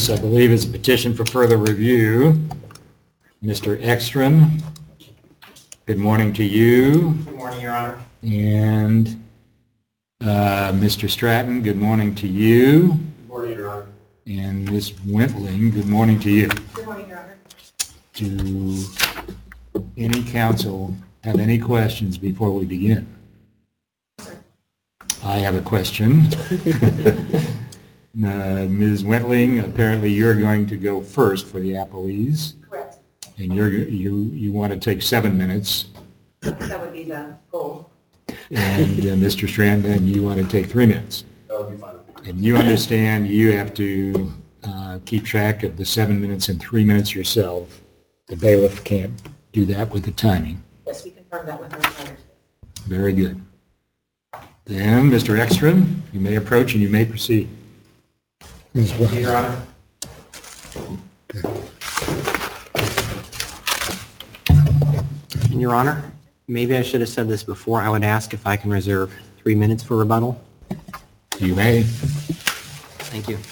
This, I believe, is a petition for further review. Mr. Ekstrom, good morning to you. Good morning, Your Honor. And Mr. Stratton, good morning to you. Good morning, Your Honor. And Ms. Wentling, good morning to you. Good morning, Your Honor. Do any counsel have any questions before we begin? I have a question. Ms. Wentling, apparently you're going to go first for the appellees. Correct. And you want to take 7 minutes. That would be the goal. And Mr. Stratton, you want to take 3 minutes. That would be fine. And you understand you have to keep track of the 7 minutes and 3 minutes yourself. The bailiff can't do that with the timing. Yes, we confirmed that with our client. Very good. Then, Mr. Ekstrom, you may approach and you may proceed. Thank you, Your Honor. Your Honor, maybe I should have said this before. I would ask if I can reserve 3 minutes for rebuttal. You may. Thank you.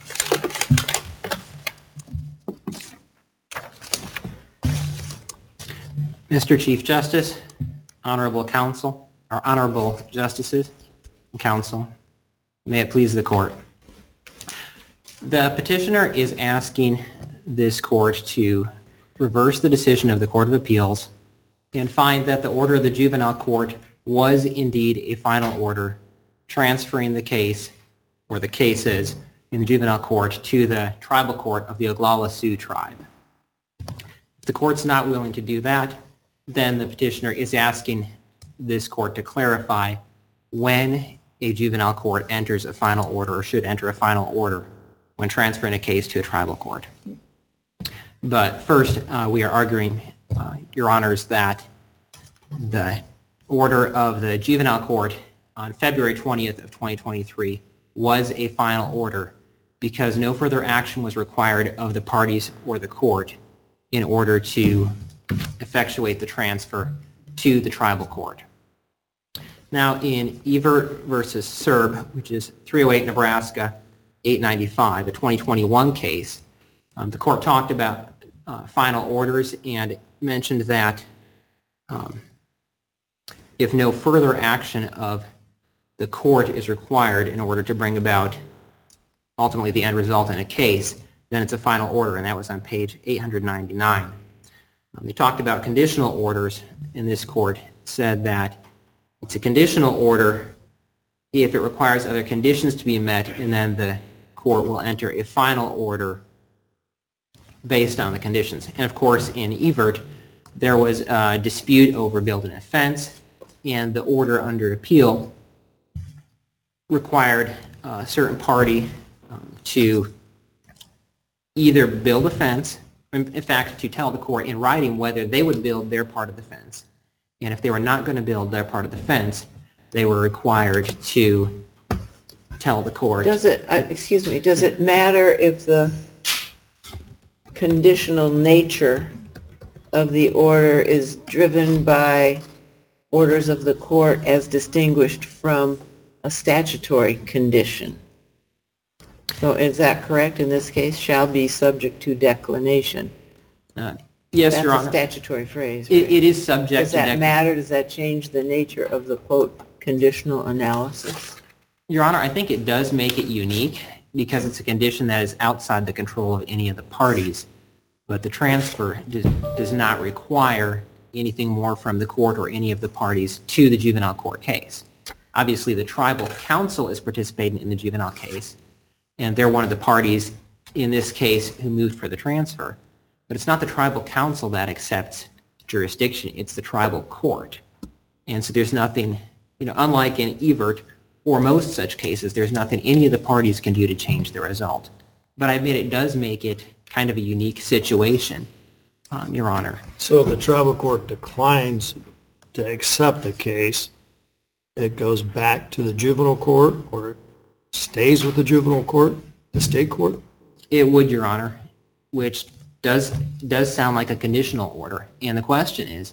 Mr. Chief Justice, Honorable Counsel, or Honorable Justices and Counsel, may it please the Court. The petitioner is asking this Court to reverse the decision of the Court of Appeals and find that the order of the Juvenile Court was indeed a final order transferring the case, or the cases, in the Juvenile Court to the Tribal Court of the Oglala Sioux Tribe. If the Court's not willing to do that, then the petitioner is asking this Court to clarify when a Juvenile Court enters a final order or should enter a final order when transferring a case to a Tribal Court. But first, we are arguing, Your Honors, that the order of the Juvenile Court on February 20th of 2023 was a final order because no further action was required of the parties or the court in order to effectuate the transfer to the Tribal Court. Now, in Evert versus Serb, which is 308 Nebraska 895, a 2021 case, the Court talked about final orders and mentioned that if no further action of the court is required in order to bring about ultimately the end result in a case, then it's a final order, and that was on page 899. They talked about conditional orders in this court, said that it's a conditional order if it requires other conditions to be met, and then the court will enter a final order based on the conditions. And of course, in Evert, there was a dispute over building a fence, and the order under appeal required a certain party to either build a fence, in fact, to tell the court in writing whether they would build their part of the fence. And if they were not going to build their part of the fence, they were required to tell the court. Does it, does it matter if the conditional nature of the order is driven by orders of the court as distinguished from a statutory condition? So is that correct in this case? Shall be subject to declination. Yes, Your Honor. That's a statutory phrase. Right? It is subject Does that matter? Does that change the nature of the, quote, conditional analysis? Your Honor, I think it does make it unique because it's a condition that is outside the control of any of the parties, but the transfer does not require anything more from the court or any of the parties to the juvenile court case. Obviously, the tribal council is participating in the juvenile case, and they're one of the parties in this case who moved for the transfer. But it's not the tribal council that accepts jurisdiction, it's the tribal court. And so there's nothing, unlike in Evert or most such cases, there's nothing any of the parties can do to change the result. But I admit it does make it kind of a unique situation, Your Honor. So if the tribal court declines to accept the case, it goes back to the juvenile court or it stays with the juvenile court, the state court? It would, Your Honor, which does sound like a conditional order. And the question is,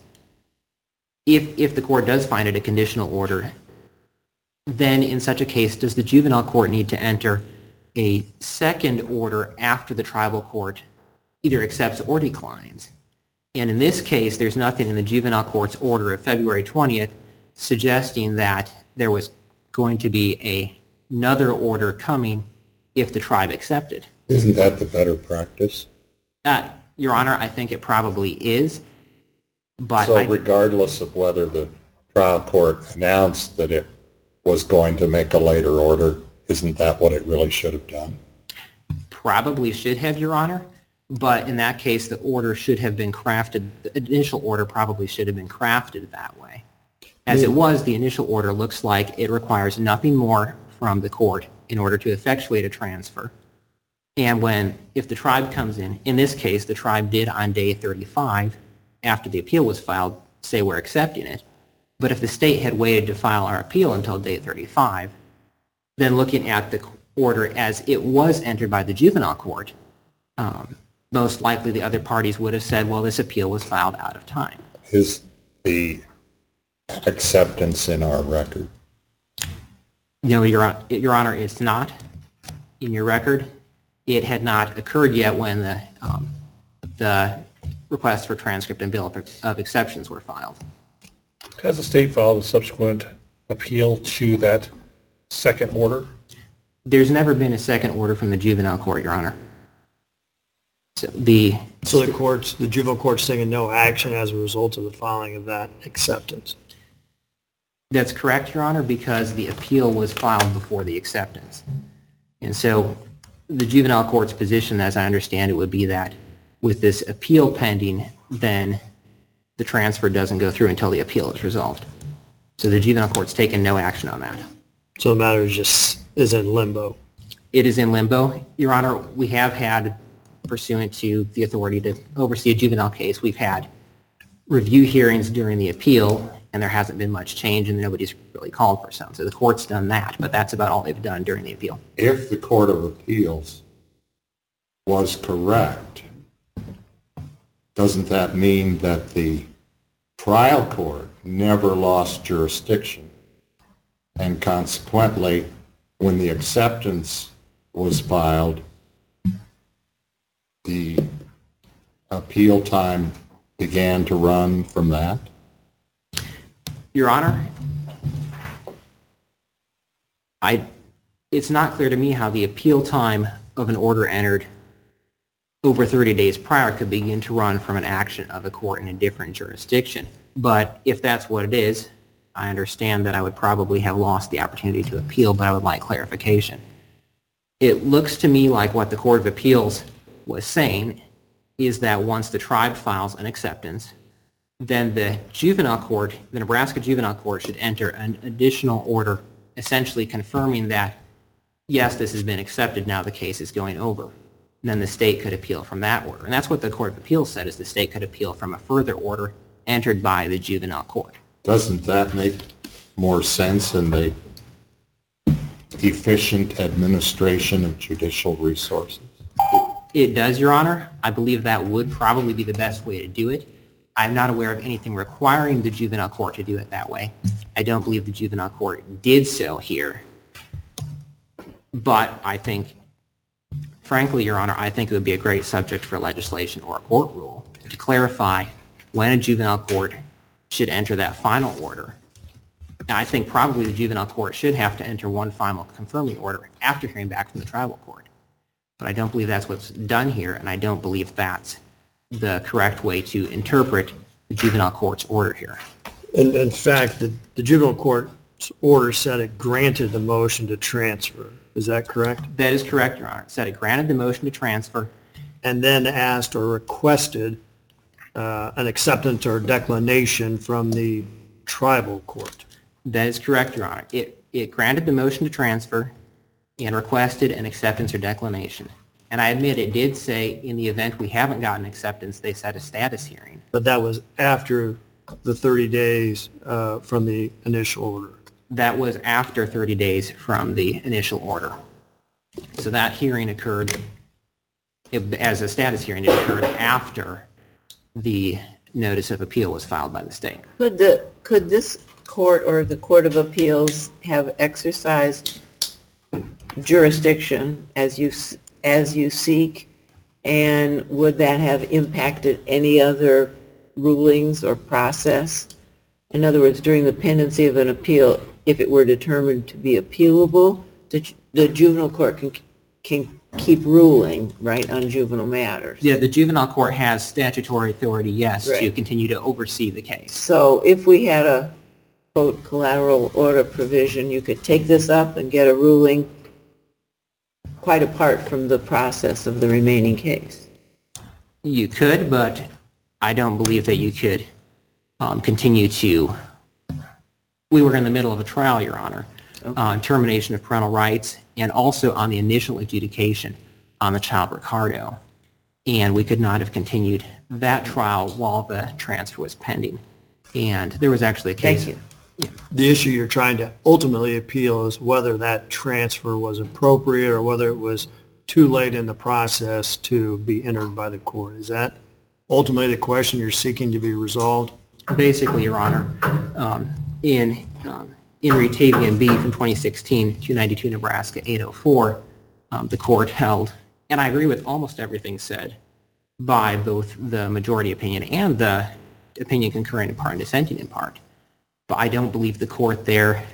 if the court does find it a conditional order, then in such a case, does the juvenile court need to enter a second order after the tribal court either accepts or declines. And in this case, there's nothing in the juvenile court's order of February 20th suggesting that there was going to be another order coming if the tribe accepted. Isn't that the better practice? Your Honor, I think it probably is, but So regardless of whether the trial court announced that it was going to make a later order, isn't that what it really should have done? probably should have, Your Honor, but in that case, the order should have been crafted, the initial order probably should have been crafted that way. As it was, the initial order looks like it requires nothing more from the court in order to effectuate a transfer. And if the tribe comes in this case, the tribe did on day 35, after the appeal was filed, say we're accepting it. But if the state had waited to file our appeal until day 35, then looking at the order as it was entered by the juvenile court, most likely the other parties would have said, well, this appeal was filed out of time. Is the acceptance in our record? No, Your Honor, it's not in your record. It had not occurred yet when the request for transcript and bill of exceptions were filed. Has the state filed a subsequent appeal to that second order? There's never been a second order from the juvenile court, Your Honor. So the juvenile court's taking no action as a result of the filing of that acceptance. That's correct, Your Honor, because the appeal was filed before the acceptance. And so the juvenile court's position, as I understand it, would be that with this appeal pending, then the transfer doesn't go through until the appeal is resolved. So the juvenile court's taken no action on that. So the matter is in limbo. It is in limbo. Your Honor, we have had, pursuant to the authority to oversee a juvenile case, we've had review hearings during the appeal, and there hasn't been much change, and nobody's really called for some. So the court's done that, but that's about all they've done during the appeal. If the Court of Appeals was correct, doesn't that mean that the trial court never lost jurisdiction? And consequently, when the acceptance was filed, the appeal time began to run from that? Your Honor, it's not clear to me how the appeal time of an order entered over 30 days prior could begin to run from an action of a court in a different jurisdiction. But if that's what it is, I understand that I would probably have lost the opportunity to appeal, but I would like clarification. It looks to me like what the Court of Appeals was saying is that once the tribe files an acceptance, then the juvenile court, the Nebraska Juvenile Court, should enter an additional order essentially confirming that, yes, this has been accepted, now the case is going over. And then the state could appeal from that order. And that's what the Court of Appeals said, is the state could appeal from a further order entered by the juvenile court. Doesn't that make more sense in the efficient administration of judicial resources? It does, Your Honor. I believe that would probably be the best way to do it. I'm not aware of anything requiring the juvenile court to do it that way. I don't believe the juvenile court did so here. But I think, frankly, Your Honor, I think it would be a great subject for legislation or a court rule to clarify when a juvenile court should enter that final order. Now, I think probably the juvenile court should have to enter one final confirming order after hearing back from the tribal court. But I don't believe that's what's done here, and I don't believe that's the correct way to interpret the juvenile court's order here. In fact, the juvenile court's order said it granted the motion to transfer. Is that correct? That is correct, Your Honor. It said it granted the motion to transfer. And then asked or requested an acceptance or declination from the tribal court. That is correct, Your Honor. It granted the motion to transfer and requested an acceptance or declination. And I admit it did say in the event we haven't gotten acceptance, they set a status hearing. But that was after the 30 days from the initial order. That was after 30 days from the initial order. So that hearing occurred, as a status hearing, it occurred after the notice of appeal was filed by the state. Could this court or the Court of Appeals have exercised jurisdiction as you seek? And would that have impacted any other rulings or process? In other words, during the pendency of an appeal, if it were determined to be appealable, the juvenile court can keep ruling, right, on juvenile matters. Yeah, the juvenile court has statutory authority, yes, to Right. continue to oversee the case. So if we had a, quote, collateral order provision, you could take this up and get a ruling quite apart from the process of the remaining case. You could, but I don't believe that you could continue to. We were in the middle of a trial, Your Honor, on termination of parental rights and also on the initial adjudication on the child Ricardo. And we could not have continued that trial while the transfer was pending. And there was actually a case. Thank you. The issue you're trying to ultimately appeal is whether that transfer was appropriate or whether it was too late in the process to be entered by the court. Is that ultimately the question you're seeking to be resolved? Basically, Your Honor, in Retavian B from 2016, 292 Nebraska 804, the court held, and I agree with almost everything said by both the majority opinion and the opinion concurring in part and dissenting in part, but I don't believe the court there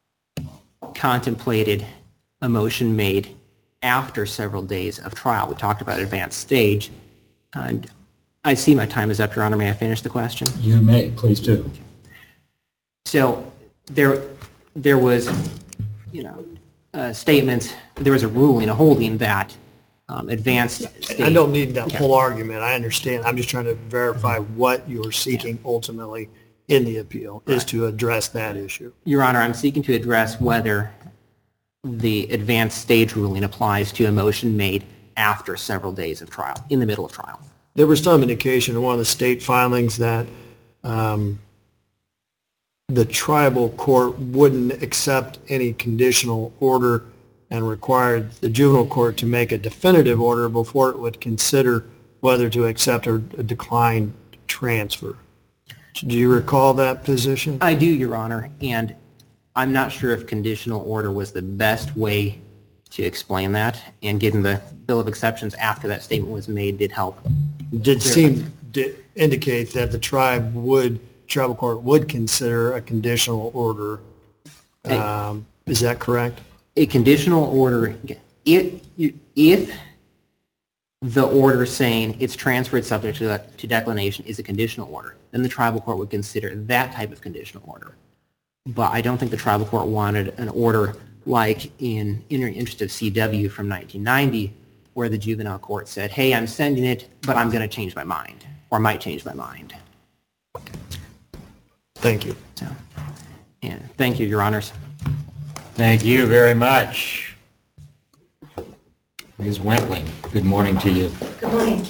contemplated a motion made after several days of trial. We talked about advanced stage, and I see my time is up, Your Honor. May I finish the question? You may, please do. So there was, statements, there was a ruling, a holding that advanced stage. I don't need that whole argument. I understand. I'm just trying to verify what you're seeking ultimately in the appeal is to address that issue. Your Honor, I'm seeking to address whether the advanced stage ruling applies to a motion made after several days of trial, in the middle of trial. There was some indication in one of the state filings that the tribal court wouldn't accept any conditional order and required the juvenile court to make a definitive order before it would consider whether to accept or decline transfer. Do you recall that position? I do, Your Honor, and I'm not sure if conditional order was the best way to explain that, and given the Bill of Exceptions after that statement was made did help. Did seem to indicate that the tribal court would consider a conditional order. Is that correct? A conditional order, if the order saying it's transferred subject to declination is a conditional order, then the tribal court would consider that type of conditional order. But I don't think the tribal court wanted an order like in interest of CW from 1990, where the juvenile court said, hey, I'm sending it, but I'm going to change my mind, or might change my mind. Thank you. So, yeah, thank you, Your Honors. Thank you very much. Ms. Wentling, good morning to you. Good morning.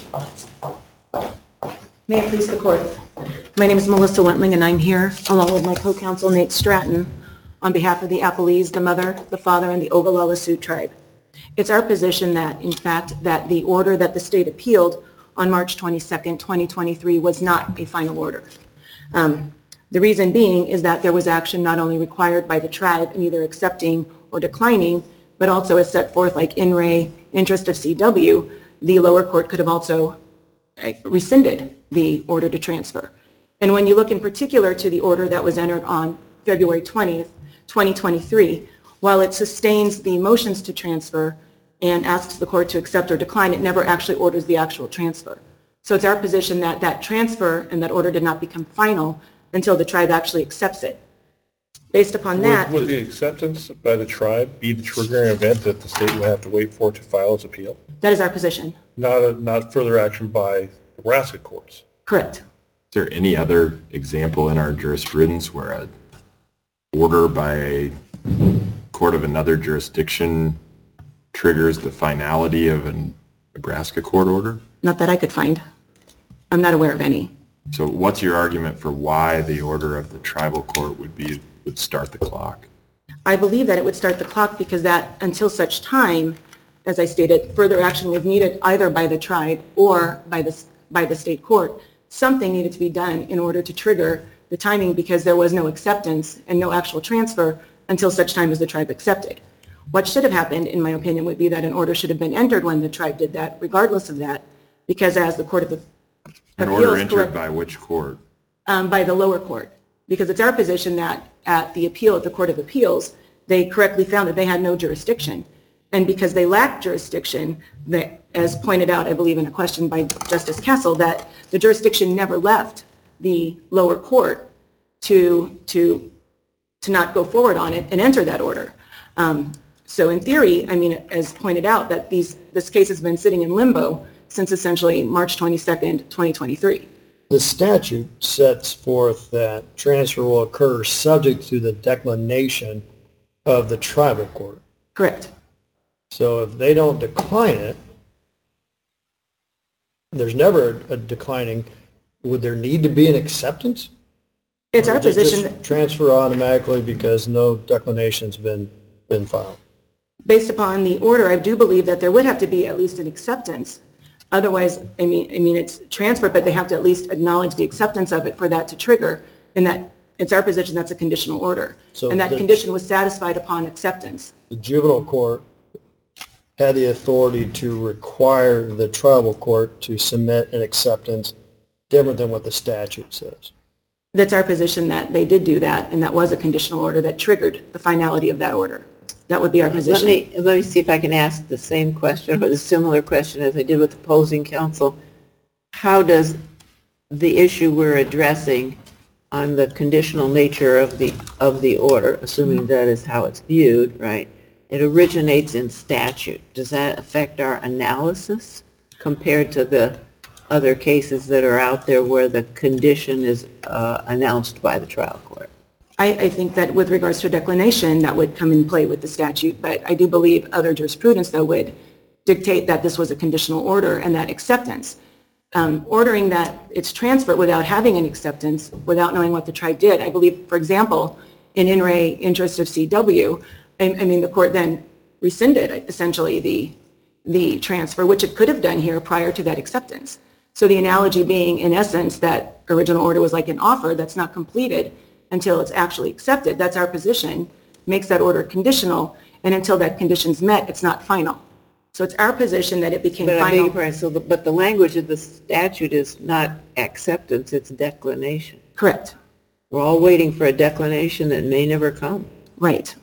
May it please the court. My name is Melissa Wentling, and I'm here along with my co-counsel Nate Stratton on behalf of the Appalese, the mother, the father, and the Oglala Sioux tribe. It's our position that, in fact, that the order that the state appealed on March 22nd, 2023 was not a final order. The reason being is that there was action not only required by the tribe in either accepting or declining, but also as set forth like in re interest of CW, the lower court could have also rescinded the order to transfer. And when you look in particular to the order that was entered on February 20th, 2023, while it sustains the motions to transfer and asks the court to accept or decline, it never actually orders the actual transfer. So it's our position that that transfer and that order did not become final until the tribe actually accepts it. Based upon that... Would the acceptance by the tribe be the triggering event that the state would have to wait for to file its appeal? That is our position. Not further action by Nebraska courts? Correct. Is there any other example in our jurisprudence where an order by a court of another jurisdiction triggers the finality of a Nebraska court order? Not that I could find. I'm not aware of any. So what's your argument for why the order of the tribal court would start the clock? I believe that it would start the clock because that, until such time, as I stated, further action was needed either by the tribe or by the state court. Something needed to be done in order to trigger the timing because there was no acceptance and no actual transfer until such time as the tribe accepted. What should have happened, in my opinion, would be that an order should have been entered when the tribe did that, regardless of that, because as the Court of Appeals... An order entered by which court? By the lower court, because it's our position that at the appeal at the Court of Appeals, they correctly found that they had no jurisdiction. And because they lacked jurisdiction, as pointed out, I believe in a question by Justice Castle, that the jurisdiction never left the lower court to not go forward on it and enter that order. So in theory, I mean, as pointed out, that this case has been sitting in limbo since essentially March 22nd, 2023. The statute sets forth that transfer will occur subject to the declination of the tribal court. Correct. So if they don't decline it, there's never a declining, would there need to be an acceptance? It's our Or just position, transfer automatically because no declination's been filed. based upon the order, I do believe that there would have to be at least an acceptance. Otherwise, I mean, it's transfer, but they have to at least acknowledge the acceptance of it for that to trigger, and that it's our position that's a conditional order. So And that condition was satisfied upon acceptance. The juvenile court had the authority to require the tribal court to submit an acceptance different than what the statute says. That's our position that they did do that, and that was a conditional order that triggered the finality of that order. That would be our position. Let me see if I can ask the same question or the similar question as I did with opposing counsel. How does the issue we're addressing on the conditional nature of the order, assuming that is how it's viewed, right? It originates in statute. Does that affect our analysis compared to the other cases that are out there where the condition is announced by the trial court? I think that with regards to declination, that would come in play with the statute, but I do believe other jurisprudence, though, would dictate that this was a conditional order and that acceptance. Ordering that it's transferred without having an acceptance, without knowing what the tribe did. I believe, for example, in In Re Interest of CW, I mean, the court then rescinded essentially the transfer, which it could have done here prior to that acceptance. So the analogy being, in essence, that original order was like an offer that's not completed until it's actually accepted. That's our position, makes that order conditional, and until that condition's met, it's not final. So it's our position that it became But I beg final. your pardon, but the language of the statute is not acceptance, it's declination. Correct. We're all waiting for a declination that may never come. Right.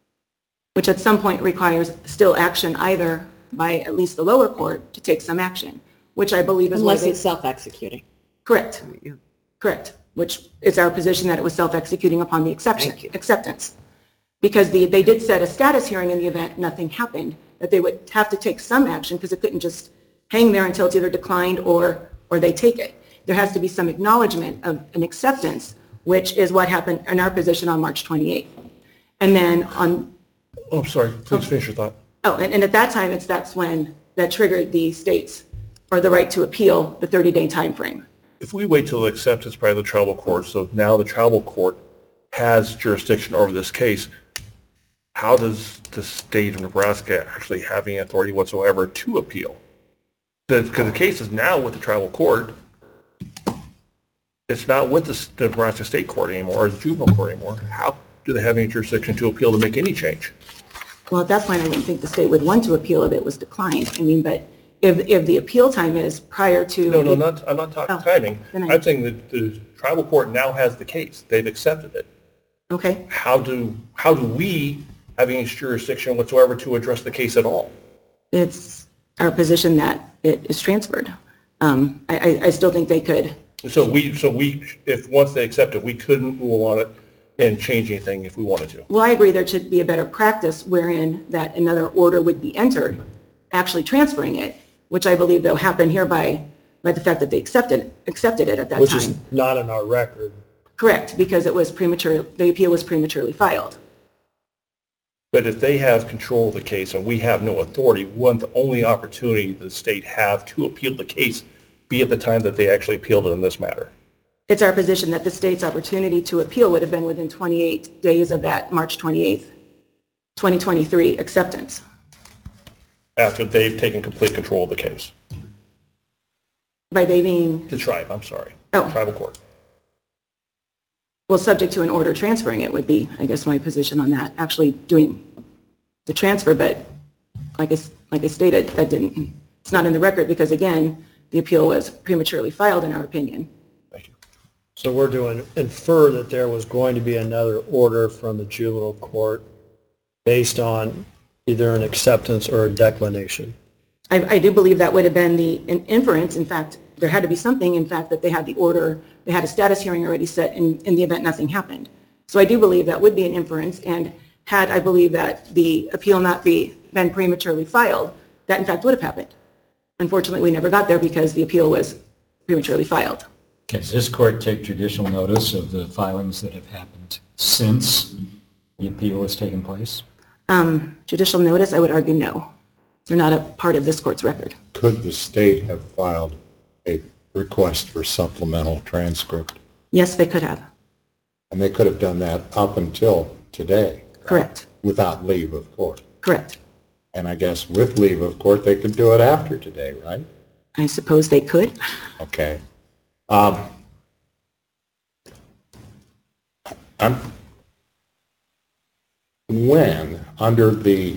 Which at some point requires still action either by at least the lower court to take some action, which I believe is Unless what it's self-executing. Correct. Correct. Which is our position that it was self-executing upon the acceptance. Because they did set a status hearing in the event nothing happened, that they would have to take some action because it couldn't just hang there until it's either declined or they take it. There has to be some acknowledgement of an acceptance, which is what happened in our position on March 28th. And then on... Oh, I'm sorry. Please finish your thought. Oh, and at that time, that's when that triggered the states or the right to appeal the 30-day time frame. If we wait till acceptance by the tribal court, so now the tribal court has jurisdiction over this case, how does the state of Nebraska actually have any authority whatsoever to appeal? Because the case is now with the tribal court. It's not with the Nebraska State Court anymore, or the juvenile court anymore. How do they have any jurisdiction to appeal to make any change? Well, at that point, I wouldn't think the state would want to appeal if it was declined. I mean, but if the appeal time is prior to... No, I'm not talking timing. then I'm saying that the tribal court now has the case. They've accepted it. Okay. How do we have any jurisdiction whatsoever to address the case at all? It's our position that it is transferred. I still think they could. So if once they accept it, we couldn't rule on it and change anything if we wanted to. Well, I agree there should be a better practice wherein that another order would be entered, actually transferring it, which I believe though happened here by the fact that they accepted it at that Which time. is not in our record. Correct, because it was the appeal was prematurely filed. But if they have control of the case and we have no authority, wouldn't the only opportunity the state have to appeal the case be at the time that they actually appealed it in this matter? It's our position that the state's opportunity to appeal would have been within 28 days of that March 28th, 2023 acceptance. After they've taken complete control of the case. By they being, The tribe, I'm sorry. Oh. Tribal court. well, subject to an order transferring it would be, I guess, my position on that, actually doing the transfer, but like I stated, that didn't, it's not in the record because, again, the appeal was prematurely filed, in our opinion. So we're doing, infer that there was going to be another order from the juvenile court based on either an acceptance or a declination. I do believe that would have been an inference. In fact, there had to be something, in fact, that they had the order, they had a status hearing already set in the event nothing happened. So I do believe that would be an inference, and had I believe that the appeal not been prematurely filed, that in fact would have happened. Unfortunately, we never got there because the appeal was prematurely filed. Does this court take judicial notice of the filings that have happened since the appeal has taken place? Judicial notice, I would argue no. They're not a part of this court's record. Could the state have filed a request for supplemental transcript? Yes, they could have. And they could have done that up until today? Correct. Without leave of court? Correct. And I guess with leave of court, they could do it after today, right? I suppose they could. Okay. When, under the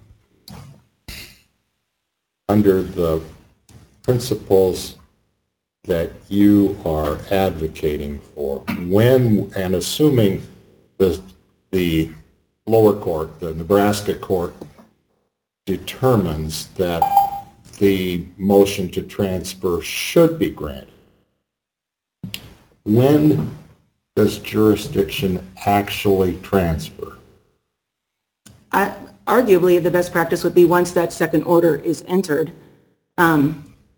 principles that you are advocating for, when, and assuming the lower court, the Nebraska court, determines that the motion to transfer should be granted, when does jurisdiction actually transfer? Arguably, the best practice would be once that second order is entered. I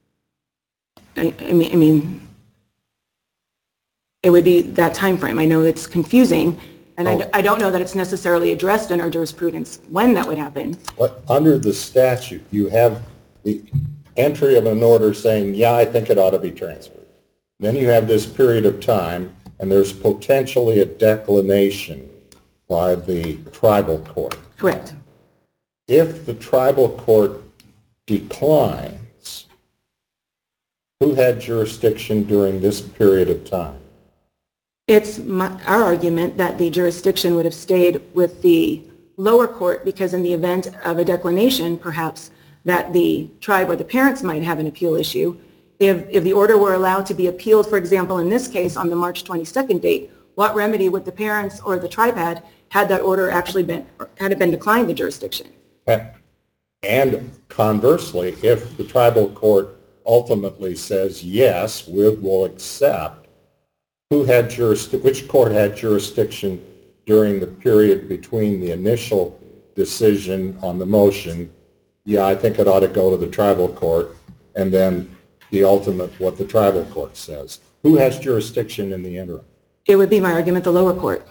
mean, it would be that time frame. I know it's confusing, and I don't know that it's necessarily addressed in our jurisprudence when that would happen. But under the statute, you have the entry of an order saying, yeah, I think it ought to be transferred. Then you have this period of time, and there's potentially a declination by the tribal court. Correct. If the tribal court declines, who had jurisdiction during this period of time? It's our argument that the jurisdiction would have stayed with the lower court because in the event of a declination, perhaps, that the tribe or the parents might have an appeal issue. If the order were allowed to be appealed, for example, in this case, on the March 22nd date, what remedy would the parents or the tribe had that order actually been, had it been declined the jurisdiction? And conversely, if the tribal court ultimately says, yes, we will accept, which court had jurisdiction during the period between the initial decision on the motion, yeah, I think it ought to go to the tribal court, and then the ultimate, what the tribal court says? Who has jurisdiction in the interim? It would be my argument, the lower court.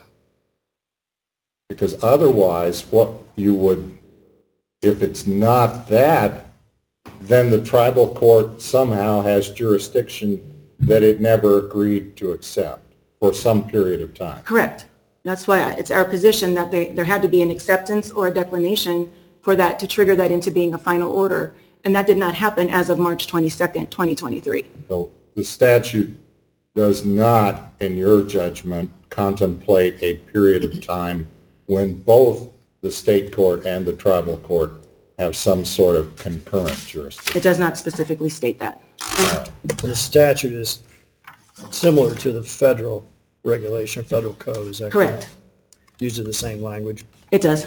Because otherwise, what you would, if it's not that, then the tribal court somehow has jurisdiction that it never agreed to accept for some period of time. Correct. That's why it's our position that there had to be an acceptance or a declination for that to trigger that into being a final order. And that did not happen as of March 22nd, 2023. So the statute does not, in your judgment, contemplate a period of time when both the state court and the tribal court have some sort of concurrent jurisdiction. It does not specifically state that. The statute is similar to the federal regulation, federal code, is that correct? Correct. Uses the same language. It does.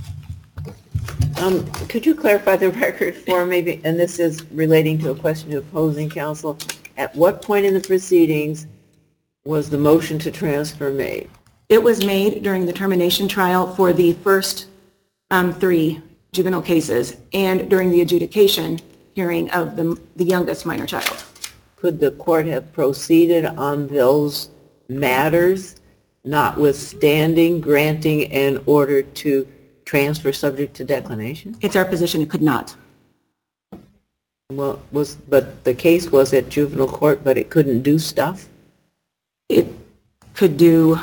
Could you clarify the record for me, and this is relating to a question to opposing counsel, at what point in the proceedings was the motion to transfer made? It was made during the termination trial for the first 3 juvenile cases and during the adjudication hearing of the youngest minor child. Could the court have proceeded on those matters, notwithstanding granting an order to transfer subject to declination? It's our position it could not. Well, but the case was at juvenile court, but it couldn't do stuff? It could do,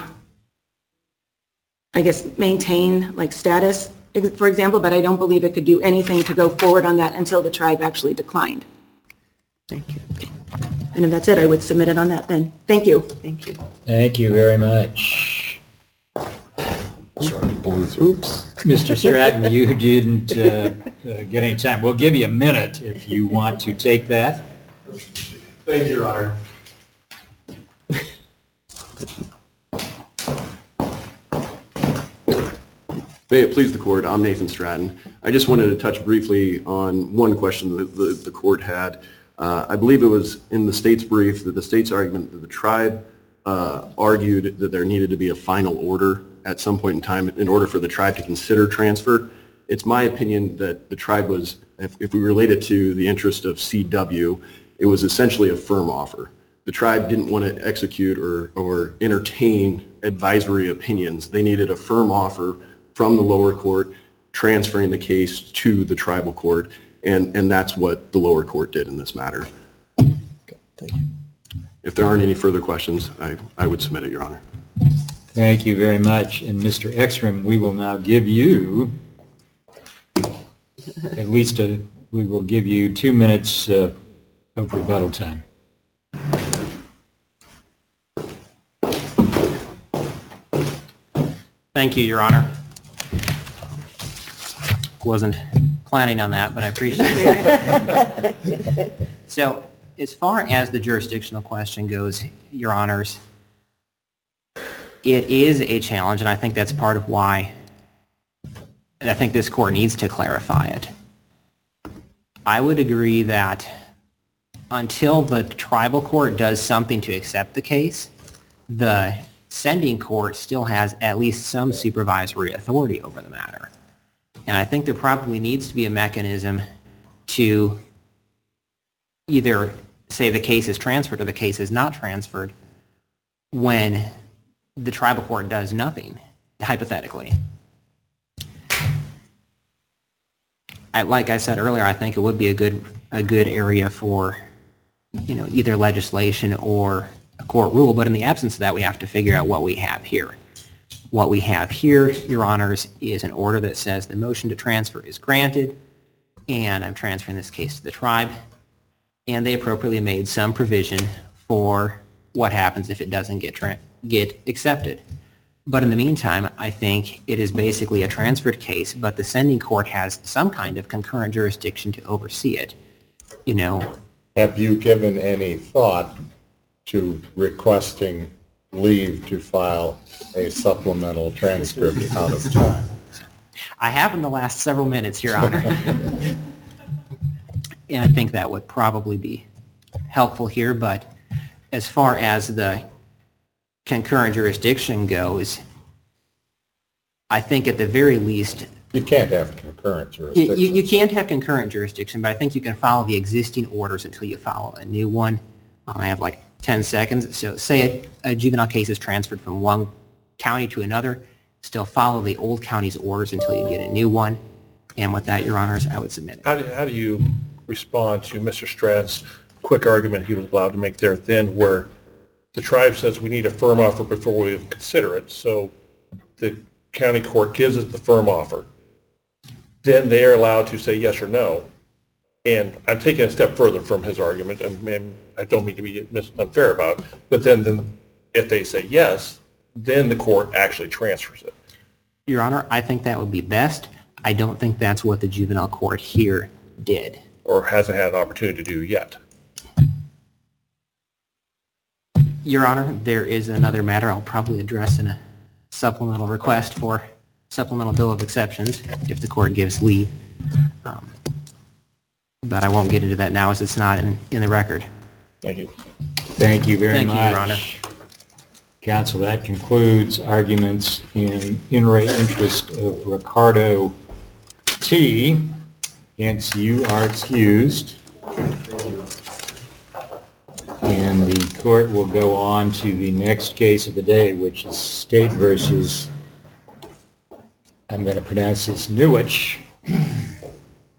I guess, maintain like status, for example, but I don't believe it could do anything to go forward on that until the tribe actually declined. Thank you. And if that's it, I would submit it on that then. Thank you. Thank you. Thank you very much. Mr. Stratton, you didn't get any time. We'll give you a minute if you want to take that. Thank you, Your Honor. May it please the court, I'm Nathan Stratton. I just wanted to touch briefly on one question that the court had. I believe it was in the state's brief that the state's argument that the tribe argued that there needed to be a final order at some point in time in order for the tribe to consider transfer. It's my opinion that the tribe was, if we relate it to the interest of CW, it was essentially a firm offer. The tribe didn't want to execute or entertain advisory opinions. They needed a firm offer from the lower court transferring the case to the tribal court, and that's what the lower court did in this matter. Okay, thank you. If there aren't any further questions, I would submit it, Your Honor. Thank you very much. And Mr. Ekstrom, we will now give you we will give you 2 minutes of rebuttal time. Thank you, Your Honor. Wasn't planning on that, but I appreciate it. So, as far as the jurisdictional question goes, Your Honors, it is a challenge, and I think that's part of why I think this court needs to clarify it. I would agree that until the tribal court does something to accept the case, the sending court still has at least some supervisory authority over the matter. And I think there probably needs to be a mechanism to either say the case is transferred or the case is not transferred when the tribal court does nothing, hypothetically. Like I said earlier, I think it would be a good area for, either legislation or a court rule, but in the absence of that, we have to figure out what we have here. What we have here, Your Honors, is an order that says the motion to transfer is granted, and I'm transferring this case to the tribe, and they appropriately made some provision for what happens if it doesn't get accepted. But in the meantime, I think it is basically a transferred case, but the sending court has some kind of concurrent jurisdiction to oversee it. Have you given any thought to requesting leave to file a supplemental transcript out of time? I have in the last several minutes, Your Honor. And I think that would probably be helpful here, but as far as the concurrent jurisdiction goes, I think at the very least... You can't have concurrent jurisdiction. You can't have concurrent jurisdiction, but I think you can follow the existing orders until you follow a new one. I have like 10 seconds. So say a juvenile case is transferred from one county to another, still follow the old county's orders until you get a new one. And with that, Your Honors, I would submit it. How do you respond to Mr. Stratton's quick argument he was allowed to make there then, where the tribe says we need a firm offer before we consider it, so the county court gives us the firm offer. Then they are allowed to say yes or no. And I'm taking a step further from his argument, and I don't mean to be unfair about it, but then if they say yes, then the court actually transfers it. Your Honor, I think that would be best. I don't think that's what the juvenile court here did. Or hasn't had an opportunity to do yet. Your Honor, there is another matter I'll probably address in a supplemental request for supplemental bill of exceptions if the court gives leave. But I won't get into that now as it's not in the record. Thank you. Thank you very much. Thank you, Your Honor. Counsel, that concludes arguments in re interest of Ricardo T. Hence, you are excused. And the court will go on to the next case of the day, which is State versus, I'm going to pronounce this, Newich.